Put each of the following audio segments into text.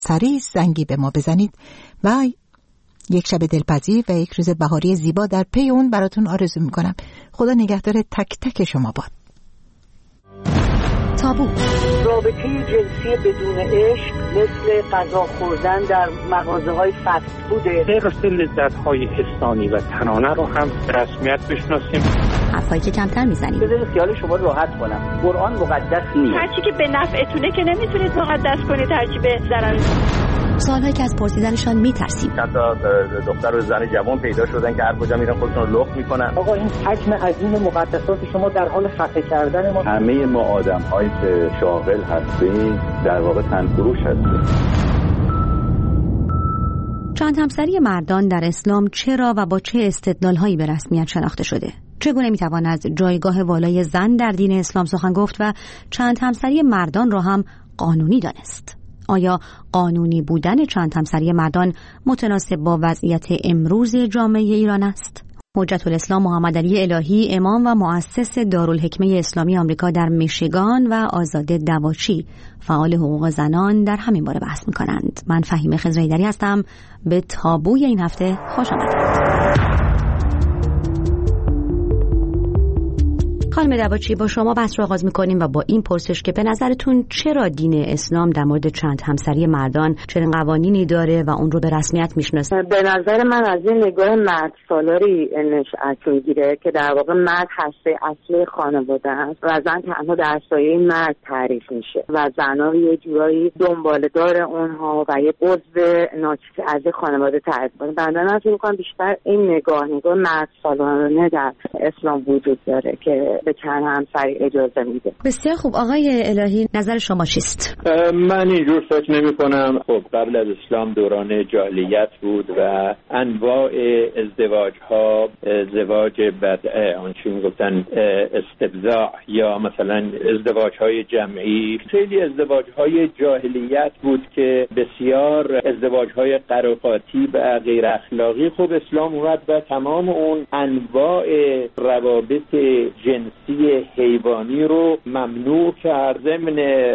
سریع زنگی به ما بزنید و یک شب دلپذیر و یک روز بهاری زیبا در پی اون براتون آرزو میکنم. خدا نگهدار تک تک شما باد. تابو. رابطه جنسی بدون عشق مثل غذا خوردن در مغازه‌های فست فوده. حرص لذت‌های حسانی و تنانه رو هم رسمیت بشناسیم. حرفایی که کمتر میزنیم. بذارید خیال شما راحت کنم. قرآن مقدس نیست. هرچی که به نفعتونه که نمیتونید مقدس کنید، هرچی به ضرر. سوالهایی که از پرسیدنشان میترسیم. چند تا دختر و زن جوان پیدا شدن که هر کجا میرن خودشون رو لخت میکنن. آقا این حجم عظیم مقدسات شما در حال خفه کردن ما. همه ما آدم‌هایی که شاغل هستیم در واقع تنفروش هستیم. چند همسری مردان در اسلام چرا و با چه استدلال‌هایی به رسمیت شناخته شده؟ چگونه میتوان از جایگاه والای زن در دین اسلام سخن گفت و چند همسری مردان را هم قانونی دانست؟ آیا قانونی بودن چند همسری مردان متناسب با وضعیت امروز جامعه ایران است؟ حجت الاسلام محمد علی الهی، امام و مؤسس دارالحکمه اسلامی آمریکا در میشیگان و آزاده دواچی، فعال حقوق زنان، در همین باره بحث می‌کنند. من فهیمه خضرایی‌دری هستم. به تابوی این هفته خوش آمدید. خانم دواچی، با شما بحث رو آغاز می‌کنیم و با این پرسش که به نظرتون چرا دین اسلام در مورد چند همسری مردان چنین قوانینی داره و اون رو به رسمیت میشناسه؟ به نظر من از این نگاه مرد سالاری نشأت میگیره که در واقع مرد هسته اصلی خانواده است و زن تنها در سایه مرد تعریف میشه و زن‌ها یه جورایی دنباله‌دار اونها و یه عضو ناچیز از خانواده تعریف می‌کنه. بنابراین فکر می‌کنم بیشتر این نگاه مرد سالارانه در اسلام وجود داره که به چند همسری اجازه میده. بسیار خوب. آقای الهی، نظر شما چیست؟ من اینجور فکر نمی کنم. خب قبل از اسلام دوران جاهلیت بود و انواع ازدواج ها، ازدواج بدعه، آنچه میگفتن استبضاع یا مثلا ازدواج های جمعی، خیلی ازدواج های جاهلیت بود که بسیار ازدواج های قراقاتی و غیر اخلاقی. خب اسلام اومد و تمام اون انواع روابط جنسی حیوانی رو ممنوع کرد، ضمن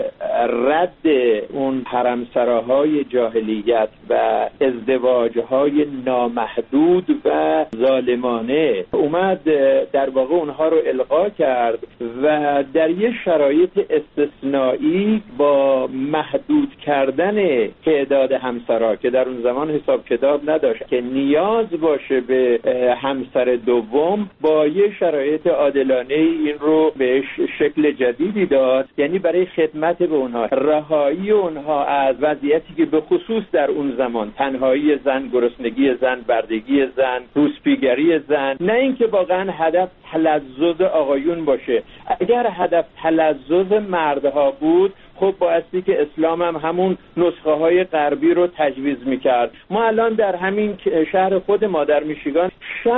رد اون حرمسراهای جاهلیت و ازدواجهای نامحدود و ظالمانه اومد در واقع اونها رو الغا کرد و در یه شرایط استثنایی با محدود کردن تعداد همسرا که در اون زمان حساب کتاب نداشت که نیاز باشه به همسر دوم، با یه شرایط عادلانه این رو بهش شکل جدیدی داد، یعنی برای خدمت به اونها، رهایی اونها از وضعیتی که به خصوص در اون زمان تنهایی زن، گرسنگی زن، بردگی زن، روسپیگری زن، نه اینکه واقعا هدف تلذذ آقایون باشه. اگر هدف تلذذ مردها بود، خب بایستی که اسلام هم همون نسخه های غربی رو تجویز میکرد. ما الان در همین شهر خود ما در میشیگان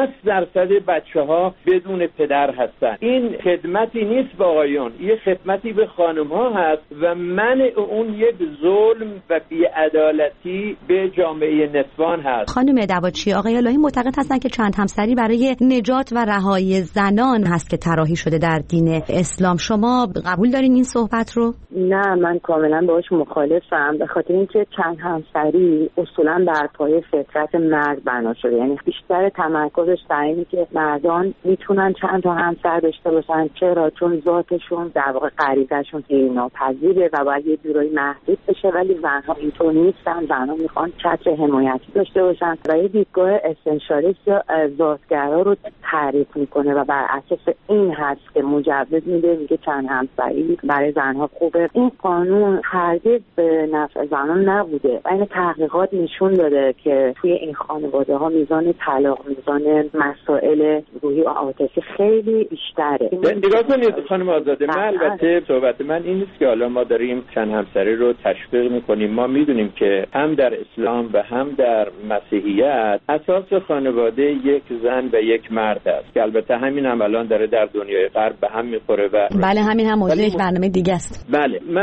60% بچه ها بدون پدر هستن. این خدمتی نیست به آقایون، یه خدمتی به خانم ها هست و منع اون یک ظلم و بی‌عدالتی به جامعه نسوان هست. خانم دواچی، آقای الهی معتقد هستن که چند همسری برای نجات و رهایی زنان هست که طراحی شده در دین اسلام. شما قبول دارین این صحبت رو؟ نه، من کاملا باهاش مخالفم، به خاطر اینکه چند همسری اصولا بر پایه فطرت مرد بنا شده، یعنی بیشتر تمرکزش بر اینه که مردان میتونن چند تا همسر داشته باشن. چرا؟ چون ذاتشون در واقع غریزه‌شون ناپذیره و باید یه جورایی محدود بشه، ولی زنها اینطور نیستن. زنها میخوان چتر حمایتی داشته باشن و یه دیدگاه اسنشالیست یا ذاتگرا رو تعریف میکنه و بر اساس این هست که مجوز میده، میگه چند همسری برای زنها خوبه. این قانون هرگز به نفع زنان نبوده و این تحقیقات نشون داده که توی این خانواده ها میزان طلاق، میزان مسائل روحی و عاطفی خیلی بیشتره. نگاه کنید خانم آزاده، من البته صحبت من این نیست که حالا ما داریم چند همسری رو تشویق میکنیم. ما میدونیم که هم در اسلام و هم در مسیحیت اساس خانواده یک زن و یک مرد است که البته همین هم الان داره در دنیای غرب به هم میخوره و بله، همین هم موضوع یک برنامه دیگه است. بله، من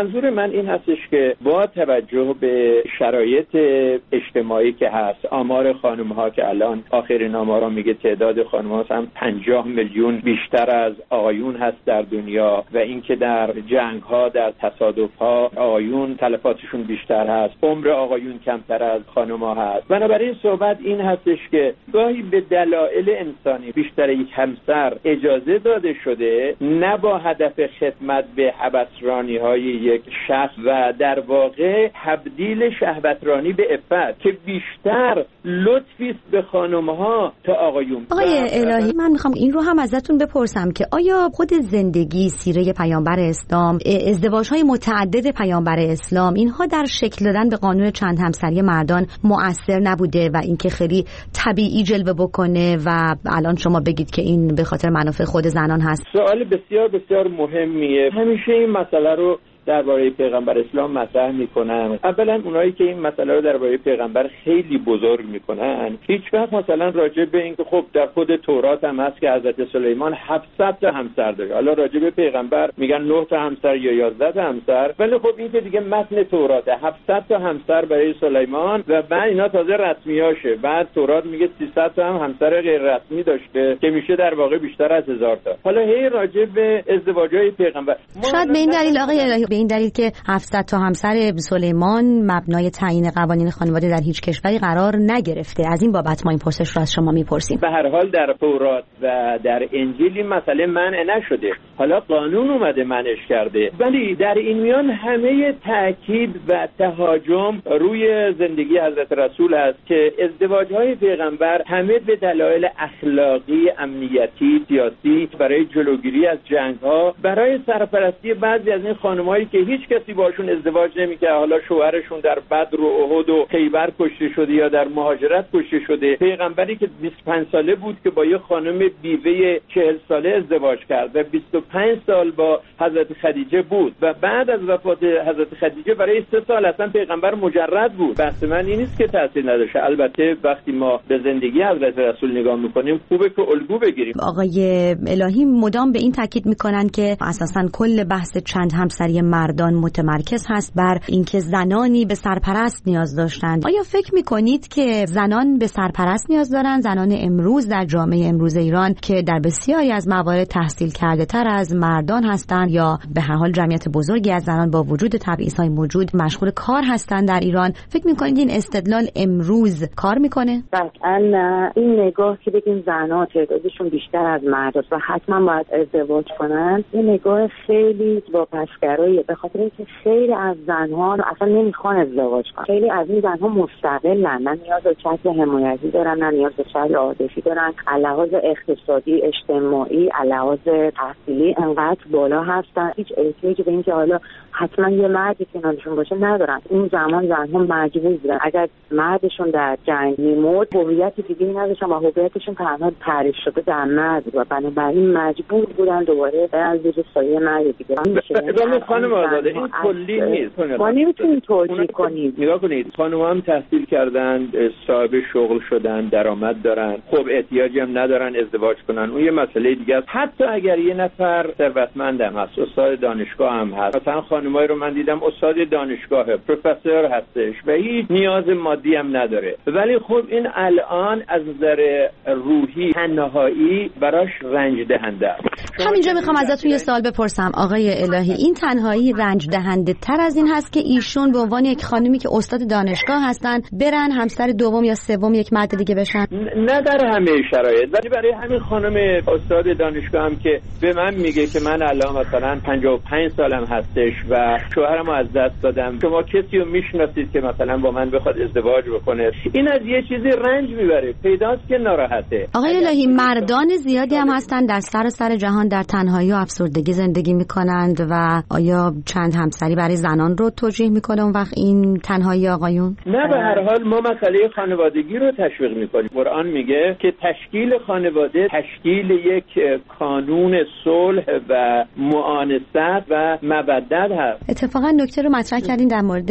منظور من این هستش که با توجه به شرایط اجتماعی که هست، آمار خانم‌ها که الان آخرین آمارا میگه تعداد خانم‌ها هم 50 میلیون بیشتر از آقایون هست در دنیا و اینکه در جنگ‌ها، در تصادف‌ها آقایون تلفاتشون بیشتر هست، عمر آقایون کمتر از خانم‌ها هست. بنابراین صحبت این هستش که گاهی به دلایل انسانی بیشتر یک همسر اجازه داده شده، نه با هدف خدمت به هوسرانی‌های یک شخص و در واقع تبدیل شهوترانی به عفت که بیشتر لطفی است به خانم‌ها تا آقایون. آقای الهی، من میخوام این رو هم ازتون بپرسم که آیا خود زندگی، سیره پیامبر اسلام، ازدواج‌های متعدد پیامبر اسلام، اینها در شکل دادن به قانون چند همسری مردان مؤثر نبوده و اینکه خیلی طبیعی جلوه بکنه و الان شما بگید که این به خاطر منافع خود زنان هست؟ سوال بسیار بسیار مهمیه. همیشه این مسئله رو درباره پیغمبر اسلام مطرح میکنن. اولا اونایی که این مسئله رو درباره پیغمبر خیلی بزرگ میکنن، هیچ وقت مثلا راجع به اینکه خب در خود تورات هم هست که حضرت سلیمان 700 تا همسر داره، حالا راجع به پیغمبر میگن 9 تا همسر یا 11 تا همسر، ولی خب این که دیگه متن توراته، 700 تا همسر برای سلیمان و بعد اینا تازه رسمیاشه. بعد تورات میگه 300 تا هم همسر غیر رسمی داشته که میشه در واقع بیشتر از 1000 تا. حالا هی راجع به ازدواج‌های پیغمبر شاید به این دلیل آقای الهی، به این دلیل که 700 تا همسر سلیمان مبنای تعیین قوانین خانواده در هیچ کشوری قرار نگرفته. از این بابت ما این پرسش رو از شما میپرسیم. به هر حال در تورات و در انجیل این مسئله منع نشده، حالا قانون اومده منعش کرده، ولی در این میان همه تاکید و تهاجم روی زندگی حضرت رسول است که ازدواج‌های پیغمبر همه به دلایل اخلاقی، امنیتی، سیاسی، برای جلوگیری از جنگ‌ها، برای سرپرستی بعضی از این خانم‌هایی که هیچ کسی باشون ازدواج نمی‌کرد، حالا شوهرشون در بدر و احد و خیبر کشته شده یا در مهاجرت کشته شده. پیغمبری که 25 ساله بود که با یه خانم بیوه 40 ساله ازدواج کرد و 25 سال با حضرت خدیجه بود و بعد از وفات حضرت خدیجه برای 3 سال اصلا پیغمبر مجرد بود. بحث من این نیست که تاثیر نداشته. البته وقتی ما به زندگی حضرت رسول نگاه می‌کنیم خوبه که الگو بگیریم. آقای الهی مدام به این تاکید می‌کنن که اساساً کل بحث چند همسری مردان متمرکز هست بر اینکه زنانی به سرپرست نیاز داشتند. آیا فکر می‌کنید که زنان به سرپرست نیاز دارند؟ زنان امروز در جامعه امروز ایران که در بسیاری از موارد تحصیل کرده تر از مردان هستند یا به هر حال جمعیت بزرگی از زنان با وجود تبعیض‌های موجود مشغول کار هستند در ایران، فکر می‌کنید این استدلال امروز کار می‌کنه؟ قطعاً نه. این نگاه که بگیم زنان تعدادشون بیشتر از مرداست و حتما باید ازدواج کنن، این نگاه خیلی واپسگراییه، به خاطر اینکه خیلی از زنها اصلا نمیخوان ازدواج کنن. خیلی از این زنها مستقلن، نه نیاز به چتر حمایتی دارن، نه نیاز به چتر عاطفی دارن. لحاظ اقتصادی، اجتماعی، لحاظ تحصیلی انقدر بالا هستن، هیچ احتیاجی به اینکه حالا حتما یه مردی کنارشون باشه ندارن. اون زمان زنها مجبور بودن اگر مردشون در جنگ میمرد هویت دیگه‌ای نداشتن و هویتشون تنها تعریف شده در مرد و بنابراین مجبور بودن دوباره برن زیر سایه مرد دیگه. خانم آزاده این کلی نیست. ما نمیتونیم توجیه کنیم. نگاه کنید، خانم‌ها هم تحصیل کردن، صاحب شغل شدن، درآمد دارن، خب احتیاجی هم ندارن ازدواج کنن. اون یه مسئله دیگه است. حتی اگر یه نفر ثروتمند هم هست، استاد دانشگاه هم هست، مثلا خانمایی رو من دیدم استاد دانشگاهه، پروفسور هستش و هیچ نیاز مادی هم نداره، ولی خب این الان از نظر روحی تنهایی براش رنج دهنده است. همینجا میخوام ازتون یه سوال بپرسم آقای الهی، این تنهایی رنج دهنده تر از این هست که ایشون به عنوان یک خانمی که استاد دانشگاه هستن برن همسر دوم یا سوم یک مرد دیگه بشن؟ نه در همه شرایط، ولی برای همین خانم استاد دانشگاه هم که به من میگه که من الان مثلا 55 سالم هستش و شوهرمو از دست دادم، شما کسی رو میشناسید که مثلا با من بخواد ازدواج بکنه؟ این از یه چیزی رنج میبره، پیداست که ناراحته. آقای الهی، مردان زیادی هم هستن در سراسر جهان در تنهایی و افسردگی زندگی میکنند و آیا چند همسری برای زنان رو توجیه میکنه اون وقت این تنهایی آقایون؟ نه، به هر حال ما مسئله خانوادگی رو تشویق میکنیم. قرآن میگه که تشکیل خانواده تشکیل یک کانون صلح و معانست و مودت هست. اتفاقا نکته رو مطرح کردین در مورد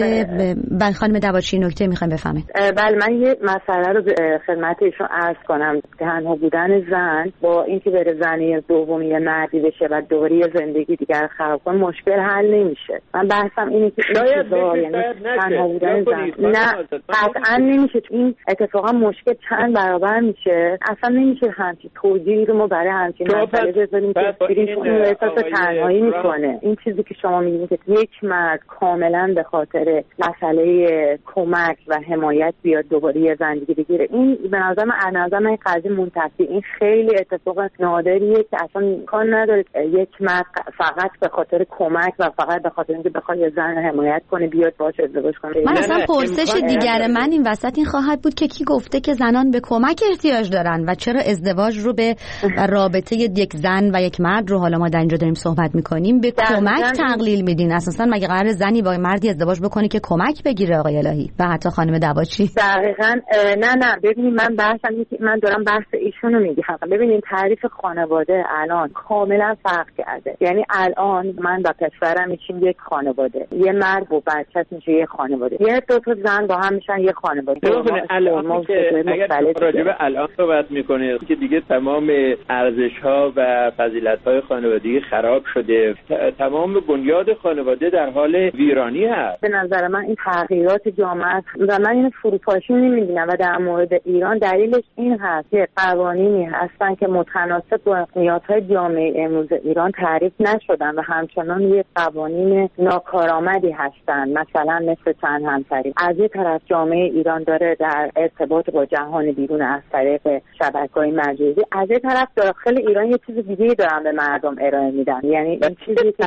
خانم دواچی، نکته میخوایم بفهمید. بله، من یه مسئله رو خدمت ایشون عرض کنم. تنها بودن زن با اینکه بره زنی دومی یا مردی بشه و دوباره یه زندگی دیگر خراب کنه مشکل حل نمیشه. من بحثم اینه که تنها بودن زن نه قطعا نمیشه. این اتفاقا مشکل چند برابر میشه. اصلا نمیشه همچین توجیهی رو ما برای همچین مسئله بذاریم که اون احساس تنهایی میکنه. این چیزی که شما میگید که یک مرد کاملا به خاطر مسئله کمک و حمایت بیاد دوباره یه زندگی بگیره، این به نظر من این قضیه منتفی، این خیلی اتفاق نادریه که اصلا امکان نداره یک مرد فقط به خاطر کمک و فقط به خاطر اینکه بخواد یه زن حمایت کنه بیاد باهاش ازدواج کنه. من اصلا پرسش دیگر من این وسط این خواهد بود که کی گفته که زنان به کمک احتیاج دارن و چرا ازدواج رو به رابطه یک زن و یک مرد رو، حالا ما در اینجا داریم صحبت میکنیم، به کمک تقلیل میدین؟ اساسا مگه قرار زنی با مردی ازدواج بکنه که کمک بگیره آقای الهی و حتی خانم دواچی؟ دقیقاً نه ببینید من من دارم بحث ایشونو میگم. ببینید تعریف خانواده الان کاملا فرق کرده. یعنی الان من با پسرم میشیم یک خانواده، یه مرد با بچه‌ش میشه یک خانواده، یه دو تا زن با هم میشن یک خانواده. الان اگر راجع به الان صحبت میکنه که دیگه تمام ارزش‌ها و فضیلت‌های خانوادگی خراب شده، تمام بنیاد خانواده در حال ویرانی هست. به نظر من این تغییرات جامعه است و من اینو فروپاشی نمی‌بینم و در مورد ایران دلیلش این هست که قوانینی هستن که متناسب با نیازهای جامعه امروز ایران تعریف نشدن و همچنان یک قوانین ناکارآمدی هستن، مثلا مثل چند همسری. از یک طرف جامعه ایران داره در ارتباط با جهان بیرون از طریق شبکه‌های مجازی، از یک طرف داخل ایران یه چیز دیگه‌ای دارن به مردم ارائه میدن. یعنی این چیزی که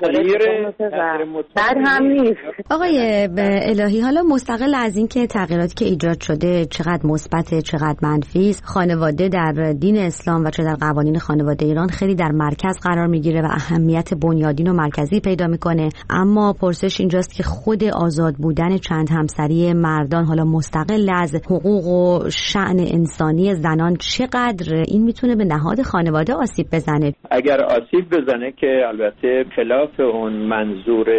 بعد هم نیست. آقای الهی، حالا مستقل از این که تغییراتی که ایجاد شده چقدر مثبت چقدر منفی است، خانواده در دین اسلام و چه در قوانین خانواده ایران خیلی در مرکز قرار میگیره و اهمیت بنیادین و مرکزی پیدا میکنه. اما پرسش اینجاست که خود آزاد بودن چند همسری مردان، حالا مستقل از حقوق و شأن انسانی زنان، چقدر این میتونه به نهاد خانواده آسیب بزنه؟ اگر آسیب بزنه که البته خلاف اون منظور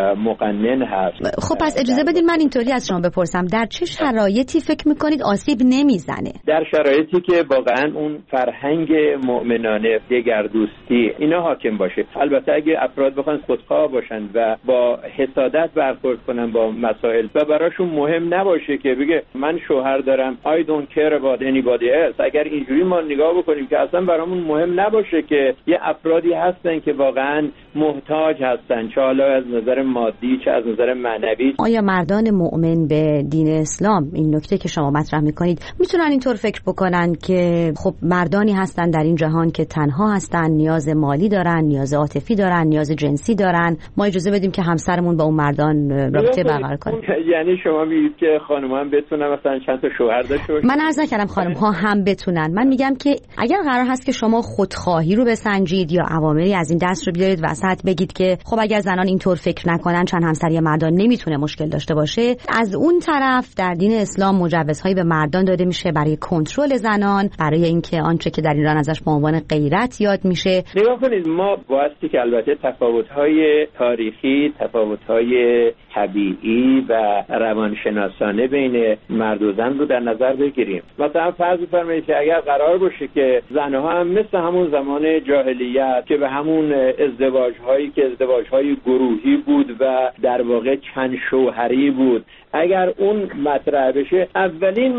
مقنن هست. خب پس اجازه بدید من اینطوری از شما بپرسم، در چه شرایطی فکر میکنید آسیب نمیزنه؟ در شرایطی که واقعا اون فرهنگ مؤمنانه، دگردوستی اینا حاکم باشه. البته اگه افراد بخوان خودخواه باشن و با حسادت برخورد کنن با مسائل و براشون مهم نباشه که بگه من شوهر دارم I don't care about anybody else، اگر اینجوری ما نگاه بکنیم که اصلا برامون مهم نباشه که یه افرادی هستن که واقعا محتاج هستن، چه حالا از نظر مادی چه از نظر معنوی. آیا مردان مؤمن به دین اسلام، این نکته که شما مطرح میکنید، میتونن اینطور فکر بکنن که خب مردانی هستن در این جهان که تنها هستن، نیاز مالی دارن، نیاز عاطفی دارن، نیاز جنسی دارن، ما اجازه بدیم که همسرمون با اون مردان رابطه برقرار کنیم؟ یعنی شما میگید که خانم‌ها هم بتونن مثلا چند تا شوهر داشته باشن؟ من عرض نکردم خانم‌ها هم بتونن، من میگم که اگر قرار هست که شما خودخواهی رو بسنجید یا عواملی از این دست رو بیارید وسط، بگید که خب اگر زنان اینطور فکر نکنن چند همسری مردان نمیتونه مشکل داشته باشه، از اون طرف در دین اسلام مجوزهایی به مردان داده میشه برای کنترل زنان، برای اینکه آنچه که در ایران ازش به عنوان غیرت یاد میشه. نگاه کنید، ما بایستی که البته تفاوت‌های تاریخی، تفاوت‌های طبیعی و روانشناسانه بین مرد و زن رو در نظر بگیریم. مثلا فرض بفرمایید که اگر قرار باشه که زنها هم مثل همون زمان جاهلیت که به همون ازدواج‌هایی که ازدواج‌های گروهی بود و در واقع چند شوهری بود، اگر اون مطرح بشه، اولین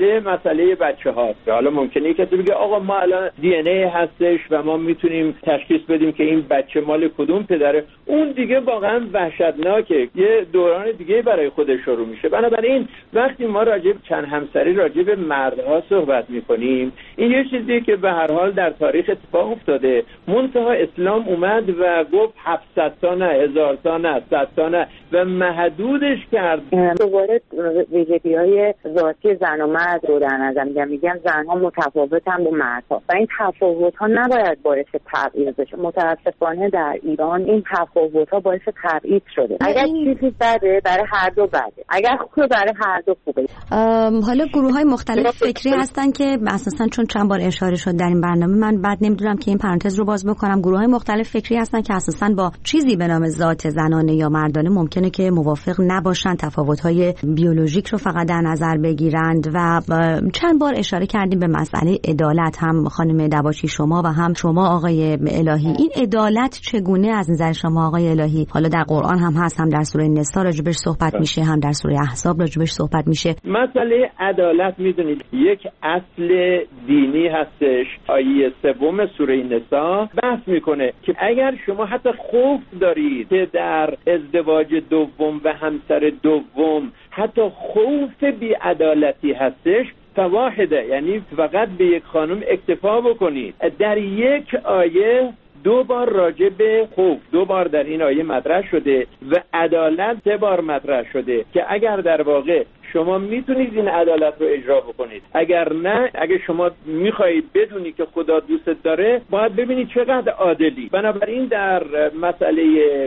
مسئله بچه هاست. حالا ممکنه کسی بگه آقا ما الان دی ان ای هستش و ما میتونیم تشخیص بدیم که این بچه مال کدوم پدره. اون دیگه واقعا وحشتناکه، یه دوران دیگه برای خودش شروع میشه. بنابراین وقتی ما راجع به چند همسری، راجع به مردها صحبت میکنیم، این یه چیزیه که به هر حال در تاریخ اتفاق افتاده. منتها اسلام اومد و گفت 700 تا نه، 1000 تا نه، 100 تا نه و محدودش کرد. دوباره ویژگی‌های ذاتی زن و مرد رو در نظر میگم زن‌ها متفاوتن با مردها و این تفاوت‌ها نباید باعث تبعیض بشه. متأسفانه در ایران این تفاوت‌ها باعث تبعیض شده. اگر چیزی بده برای هر دو بده، اگر خوبه برای هر دو خوبه. حالا گروه‌های مختلف فکری هستن که اساساً چون چون چند بار اشاره شد در این برنامه، من بعد نمیدونم که این پرانتز رو باز بکنم. گروه‌های مختلف فکری هستن که اساساً با چیزی به نام ذات زنانه یا مردانه ممکنه که موافق نباشن، تفاوت‌های بیولوژیک رو فقط در نظر بگیرند و چند بار اشاره کردیم به مسئله عدالت، هم خانم دواشی شما و هم شما آقای الهی. این عدالت چگونه از نظر شما آقای الهی؟ حالا در قرآن هم هست، هم در سوره نساء راجبش صحبت میشه، هم در سوره احزاب راجبش صحبت میشه. مسئله عدالت میدونید یک اصل دینی هستش. آیه 3 سوره نساء بحث میکنه که اگر شما حتی خوف دارید که در ازدواج دوم و همسر دوم حتی خوف بی‌عدالتی هستش، فواحده، یعنی فقط به یک خانم اکتفا بکنید. در یک آیه 2 بار راجع به خوف 2 بار در این آیه مطرح شده و عدالت 3 بار مطرح شده که اگر در واقع شما میتونید این عدالت رو اجرا بکنید، اگر نه، اگر شما میخواهید بدونی که خدا دوستت داره، باید ببینید چقدر عادلی. بنابراین در مسئله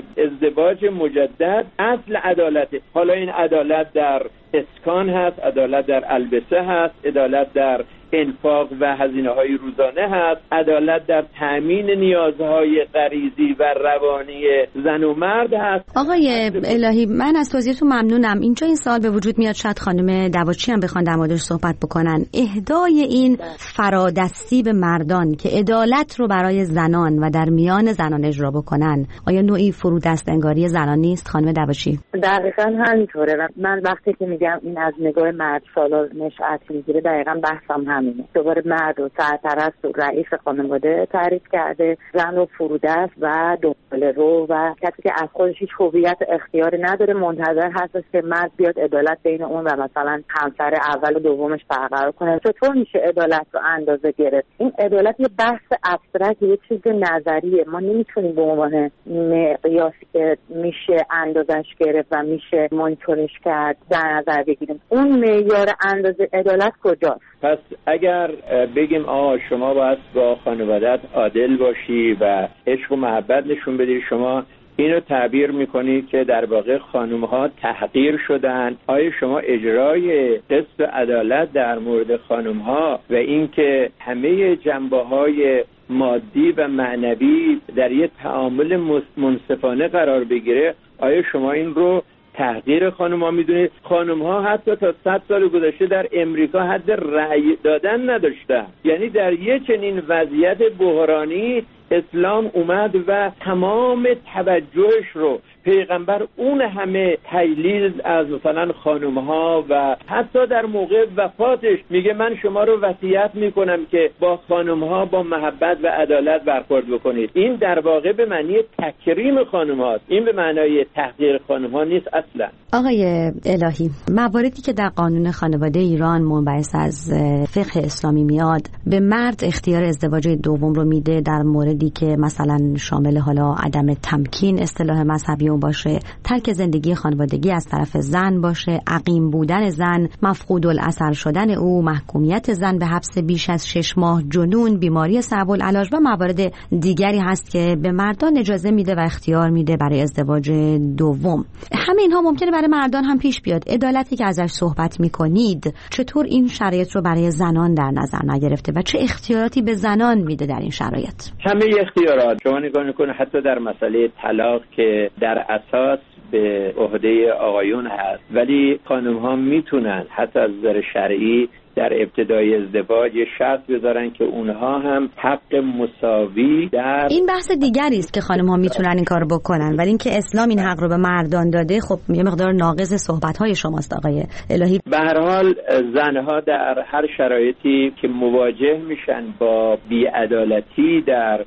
ازدواج مجدد اصل عدالته. حالا این عدالت در اسکان هست، عدالت در البسه هست، عدالت در انفاق و هزینه‌های روزانه هست، عدالت در تأمین نیازهای غریزی و روانی زن و مرد هست. آقای الهی، من از توضیحتون ممنونم. اینجا این سوال به وجود میاد، شاید خانم دواشی هم بخوان در موردش صحبت بکنن. اهدای این فرادستی به مردان که عدالت رو برای زنان و در میان زنان اجرا بکنن، آیا نوعی فرودست انگاری زنان نیست خانم دواشی؟ دقیقاً همینطوره. و من وقتی که میگم این از نگاه مرد سالار نشأت میگیره، دقیقاً بحثم همینه. دوباره مرد و سرپرست و رئیس خانواده تعریف کرده، زن و فرودست و دنباله رو و کسی که از خودش هیچ هویت اختیاری نداره، منتظر هستش که مرد بیاد عدالت بین اون و مثلا همسر اول و دومش برقرار کنه. چطور میشه عدالت رو اندازه گرفت؟ این عدالت یه بحث ابسترکت، یه چیز نظریه. ما نمیتونیم به عنوان مقیاسی که میشه اندازش گرفت و میشه مانیتورش کرد در نظر بگیریم. اون معیار اندازه عدالت کجاست؟ پس اگر بگیم شما باید با خانوادت عادل باشی و عشق و محبت نشون بدی، شما اینو تعبیر میکنید که در واقع خانم‌ها تحقیر شدن. آیا شما اجرای قسط عدالت در مورد خانم‌ها و اینکه همه جنبه‌های مادی و معنوی در یک تعامل منصفانه قرار بگیره، آیا شما این رو تحقیر خانم‌ها میدونید؟ خانم‌ها حتی تا 100 سال گذشته در امریکا حد رأی دادن نداشتن. یعنی در یک چنین وضعیت بحرانی اسلام اومد و تمام توجهش رو پیغمبر اون همه تجلیل از مثلا خانم‌ها و حتی در موقع وفاتش میگه من شما رو وصیت میکنم که با خانم‌ها با محبت و عدالت برخورد بکنید. این در واقع به معنی تکریم خانم‌هاست، این به معنای تحقیر خانم‌ها نیست اصلا. آقای الهی، مواردی که در قانون خانواده ایران منبعث از فقه اسلامی میاد، به مرد اختیار ازدواج دوم رو میده در موردی که مثلا شامل حالا عدم تمکین اصطلاح مذهبی باشه، ترک زندگی خانوادگی از طرف زن باشه، عقیم بودن زن، مفقود الاثر شدن او، محکومیت زن به حبس بیش از 6 ماه، جنون، بیماری صعب العلاج و موارد دیگری هست که به مردان اجازه میده و اختیار میده برای ازدواج دوم. همه اینها ممکنه برای مردان هم پیش بیاد. عدالتی که ازش صحبت میکنید، چطور این شرایط رو برای زنان در نظر نگرفته و چه اختیاراتی به زنان میده در این شرایط؟ همه اختیارات. شما نگاه میکنه حتی در مسئله طلاق که در اساس به عهده آقایون هست، ولی خانم‌ها میتونن حتی از نظر شرعی در ابتدای ازدواج یه شرط بذارن که اونها هم حق مساوی در این بحث دیگری است که خانم‌ها میتونن این کارو بکنن، ولی اینکه اسلام این حق رو به مردان داده، خب یه مقدار ناقض صحبت‌های شماست آقای الهی. به هر حال زنها در هر شرایطی که مواجه میشن با بی‌عدالتی در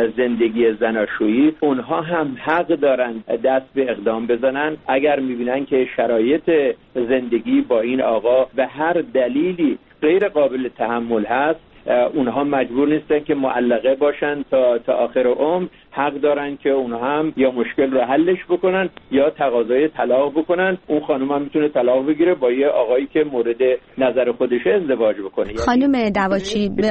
زندگی زناشویی، اونها هم حق دارن دست به اقدام بزنن اگر میبینن که شرایط زندگی با این آقا به هر دلیلی غیر قابل تحمل هست. اونها مجبور نیستن که معلقه باشن تا آخر عمر. حق دارن که اونها هم یا مشکل رو حلش بکنن یا تقاضای طلاق بکنن. اون خانم هم میتونه طلاق بگیره با یه آقایی که مورد نظر خودشه ازدواج بکنه. خانم دواچی به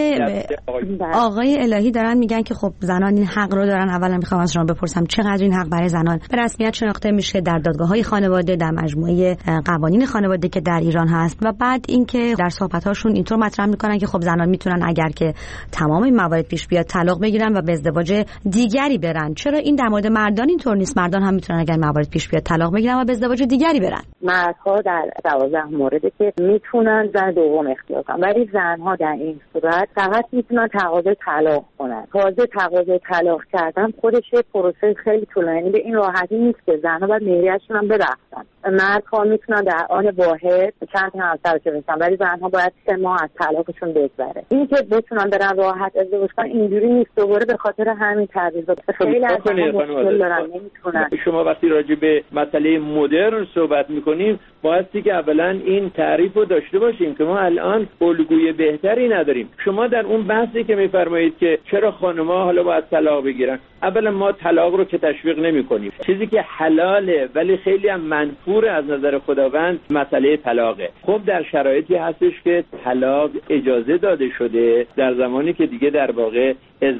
آقای الهی دارن میگن که خب زنان این حق رو دارن. اولا میخوام از شما بپرسم چقدر این حق برای زنان به رسمیت شناخته میشه در دادگاه‌های خانواده، در مجموعه قوانین خانواده که در ایران هست، و بعد اینکه در صحبت‌هاشون اینطور مطرح میکنن که خب زنان میتونن اگر که تمام این موارد پیش بیاد طلاق بگیرن و به ازدواج دیگری برن. چرا این در مورد مردان اینطور نیست؟ مردان هم میتونن اگر موارد پیش بیاد طلاق بگیرن و به ازدواج دیگری برن. مردها در 12 موردی که میتونن زن دوم اختیار کنن، ولی زنها در این صورت فقط میتونن تقاضای طلاق کنن. تقاضای طلاق کردن خودش یه پروسه خیلی طولانی، به این راحتی نیست که زنها باید مهریه‌شون هم ببخشن. مردها میتونن در آن واحد چند تا همسر بشن، ولی زنها باید 3 ماه از طلاقشون بگذره. این که بتونن برن راحت ازدواج کنن اینجوری نیست. دوباره به خاطر همین تعویضات خیلی از مشکل دارن، نمیتونن. شما وقتی راجع به مسئله مدرن صحبت میکنیم بایستی که اولا این تعریف رو داشته باشیم که ما الان الگوی بهتری نداریم. شما در اون بحثی که میفرمایید که چرا خانم‌ها حالا باید طلاق بگیرن، اولا ما طلاق رو که تشویق نمی‌کنیم. چیزی که حلاله ولی خیلی هم منفور از نظر خداوند مسئله طلاقه. خب در شرایطی هستش که طلاق اجازه داده شده در زمانی که دیگه در واقع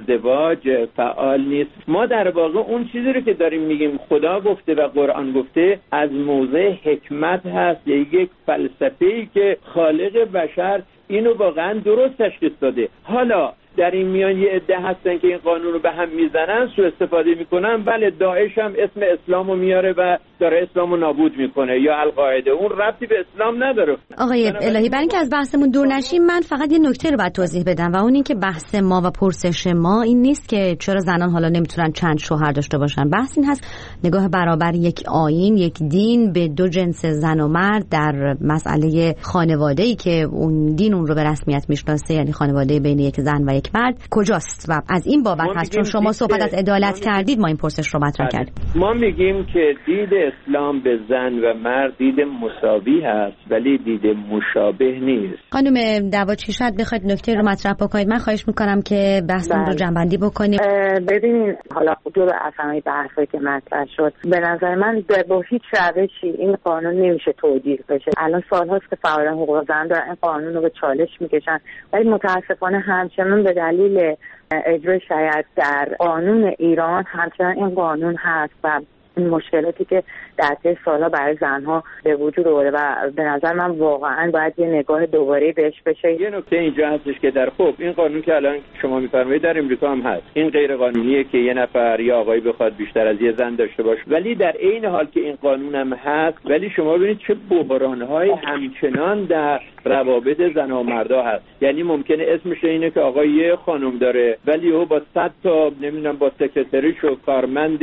ازدواج فعال نیست. ما در واقع اون چیزی رو که داریم میگیم خدا گفته و قرآن گفته از موضع حکمت هست، یک فلسفه‌ای که خالق بشر اینو واقعا درست تشخیص داده. حالا در این میان یه عده هستن که این قانون رو به هم میزنن، سوء استفاده میکنن. بله داعش هم اسم اسلامو میاره و داره اسلامو نابود میکنه، یا القاعده. اون ربطی به اسلام نداره. آقای الهی برای اینکه از بحثمون دور نشیم من فقط یه نکته رو باید توضیح بدم و اون این که بحث ما و پرسش ما این نیست که چرا زنان حالا نمیتونن چند شوهر داشته باشن. بحث این هست نگاه برابر یک آیین، یک دین به دو جنس زن و مرد در مسئله خانواده‌ای که اون دین اون رو به رسمیت میشناسه، یعنی خانواده بین یک زن و یک مرد کجاست. و از این بابت هست چون شما صحبت از عدالت کردید ما این پرسش رو مطرح کردیم. ما میگیم که دید اسلام به زن و مرد دید مساوی هست ولی دید مشابه نیست. خانم دواچی شاید بخواید نکته رو مطرح بکنید، من خواهش میکنم که بحثمون رو جنبندی بکنیم. ببینید حالا جو به اصلا بحثی که مطرح شد، به نظر من با هیچ روشی این قانون نمیشه توجیه بشه. الان سال‌هاست که فعالان حقوق زن دارن این قانون رو به چالش میکشن، ولی متاسفانه همچنان به دلیل اجرای شریعت در قانون ایران همچنان این قانون هست و این مشکلاتی که در طی سالها برای زنها به وجود آورده و به نظر من واقعا باید یه نگاه دوباره بهش بشه. یه نکته اینجا هستش که در این قانون که الان شما می‌فرمایید در امریکا هم هست. این غیر قانونیه که یه نفر یا آقایی بخواد بیشتر از یه زن داشته باشه، ولی در عین حال که این قانون هم هست، ولی شما ببینید چه بحران‌های همچنان در روابط زن و مردا هست. یعنی ممکنه اسمش اینه که آقا یه خانم داره ولی او با 100 تا نمیدونم با سکرتریش و کارمند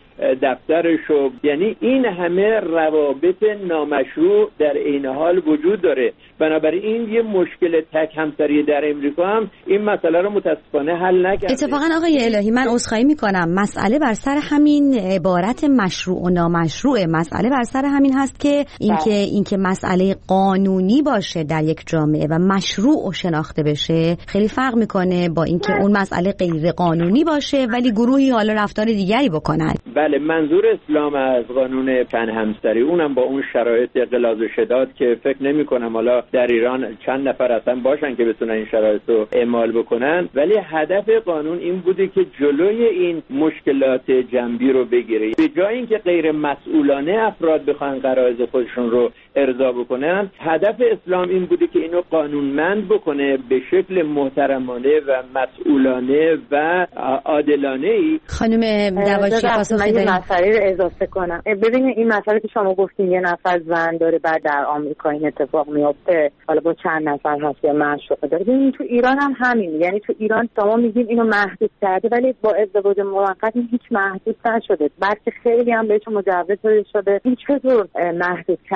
دفترش و یعنی این همه روابط نامشروع در عین حال وجود داره. بنابراین یه مشکل تک همسری در امریکا هم این مسئله رو متاسفانه حل نکرده. اتفاقا آقای الهی من عذرخواهی میکنم، مسئله بر سر همین عبارت مشروع و نامشروع، مسئله بر سر همین هست که اینکه مسئله قانونی باشه در یک جامعه و مشروع و شناخته بشه خیلی فرق میکنه با اینکه اون مسئله غیر قانونی باشه ولی گروهی حالا رفتار دیگری بکنن. بله منظور اسلام از قانون چند همسری اونم با اون شرایط غلاظ و شداد که فکر نمی کنم حالا در ایران چند نفر اصلا باشن که بتونن این شرایط رو اعمال بکنن، ولی هدف قانون این بوده که جلوی این مشکلات جنبی رو بگیره. به جای اینکه غیر مسئولانه افراد بخوان غرایز خودشون رو ارضا بکنن، هدف اسلام این بوده که اینو قانونمند بکنه به شکل محترمانه و مسئولانه و عادلانه‌ای. خانم دواچی من یه مسئله رو اضافه کنم. ببینید این مسئله که شما گفتین یه نفر زن داره بعد در آمریکا این اتفاق میفته، حالا با چند نفر هست یا معشوقه داره. ببینید تو ایران هم همین، یعنی تو ایران شما میگین اینو محدود کرده ولی با ازدواج موقت هیچ محدود نشده، بلکه خیلی هم بهش مجوز شده. این چطور محدود کردن یک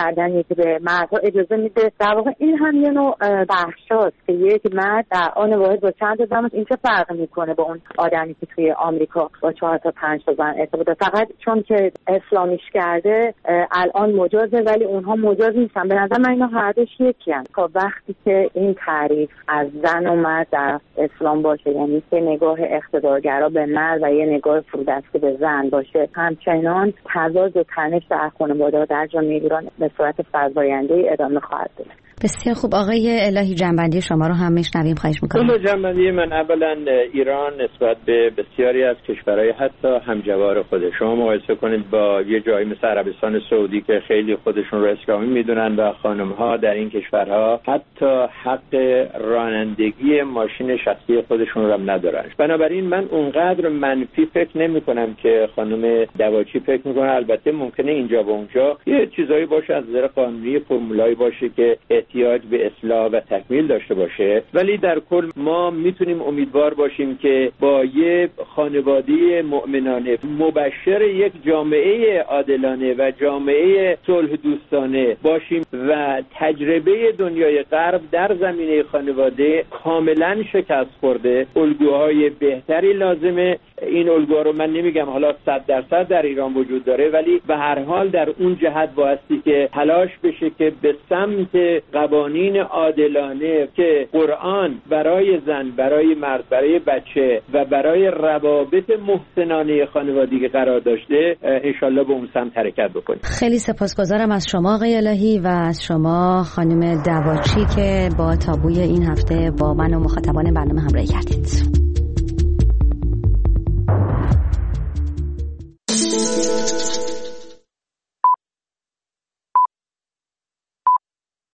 که به مردها اجازه میده. در واقع این هم یه نوع بحثاست که یک مرد در آن واحد با چند تا زن این چه فرق میکنه با اون آدمی که توی آمریکا با 4 تا 5 تا زن ارتباط. فقط چون که اسلامیش کرده الان مجازه، ولی اونها مجاز نیستن. به نظر من اینا هر دوش یکی هستن. وقتی که این تعریف از زن و مرد در اسلام باشه، یعنی که نگاه اقتدارگرا به مرد و یه نگاه فرودسته به زن باشه، همچنان تضاد و تنش در خانواده در جامعه ایران به صورت فزاینده ادامه خواهد داشت. بسیار خوب. آقای الهی جنبندی شما رو هم میشنویم، خواهش میکنم. جنبندی من اولا ایران نسبت به بسیاری از کشورهای حتی همجوار خودش، شما مقایسه کنید با یه جایی مثل عربستان سعودی که خیلی خودشون رو اسلامی میدونن و خانم‌ها در این کشورها حتی حق رانندگی ماشین شخصی خودشون رو هم ندارن. بنابراین من اونقدر منفی فکر نمی‌کنم که خانم دواچی فکر می‌کنه. البته ممکنه اینجا و اونجا یه چیزایی باشه از نظر قانونی، فرمولایی باشه که احتیاج به اصلاح و تکمیل داشته باشه، ولی در کل ما میتونیم امیدوار باشیم که با یه خانواده مؤمنانه مبشر یک جامعه عادلانه و جامعه صلح دوستانه باشیم و تجربه دنیای غرب در زمینه خانواده کاملا شکست خورده. الگوهای بهتری لازمه. این الگوها رو من نمیگم حالا 100% در ایران وجود داره، ولی به هر حال در اون جهت بایستی که تلاش بشه که به سمت قوانین عادلانه که قرآن برای زن، برای مرد، برای بچه و برای روابط محسنانه خانوادگی قرار داشته، انشالله به اون سمت حرکت بکنیم. خیلی سپاسگزارم از شما آقای الهی و از شما خانم دواچی که با تابوی این هفته با من و مخاطبان برنامه همراهی کردید.